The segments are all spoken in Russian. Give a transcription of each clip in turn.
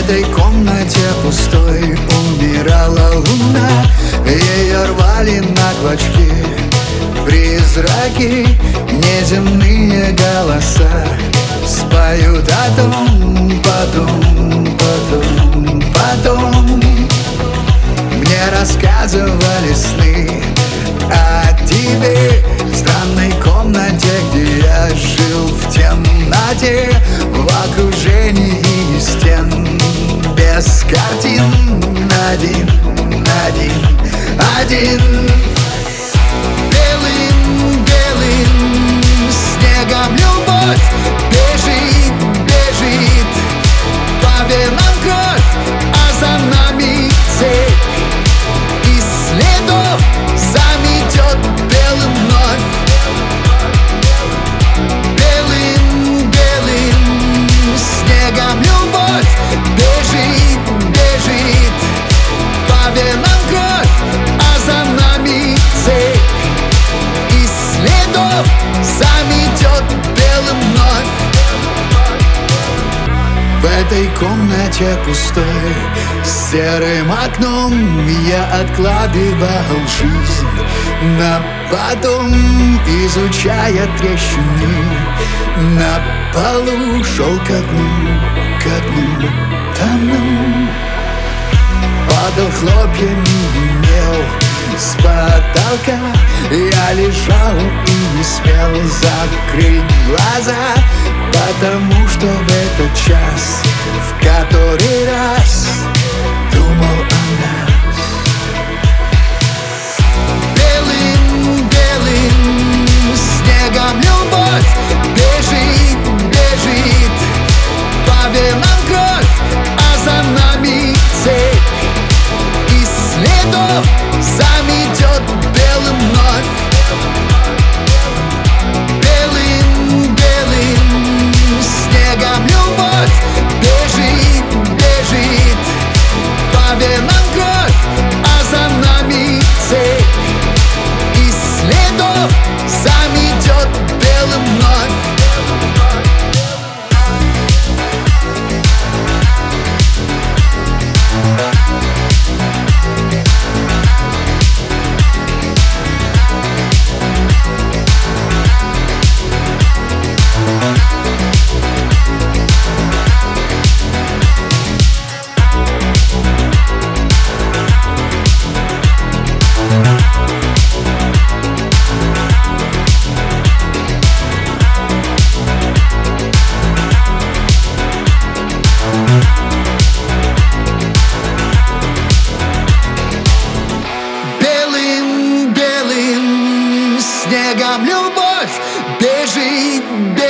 этой комнате пустой умирала луна. Ее рвали на клочки призраки, неземные голоса споют о том, потом. Мне рассказывали сны о тебе в странной комнате, где я жил в темноте, в окружении стен, без картин, один. Белым снегом любовь бежит по венам кровь, а за нами цепь из следов заметет белым вновь. Белым снегом любовь бежит по венам кровь, а за нами цепь из следов заметет белым вновь. В этой комнате пустой, с серым окном, я откладывал жизнь на потом, изучая трещины на полу, шел ко дну, тону. Падал хлопьями мел с потолка, я лежал и не смел закрыть глаза, потому что в этот час в который раз думал о нас. Белым снегом любовь бежит по венам кровь, а за нами цепь из следов заметет белым вновь. Снегом любовь бежит по венам кровь, а за нами цепь из следов заметет белым вновь. Снегом любовь бежит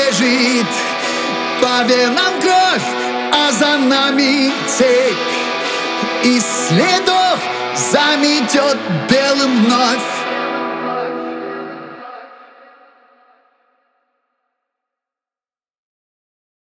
по венам кровь, а за нами цепь из следов заметет белым вновь.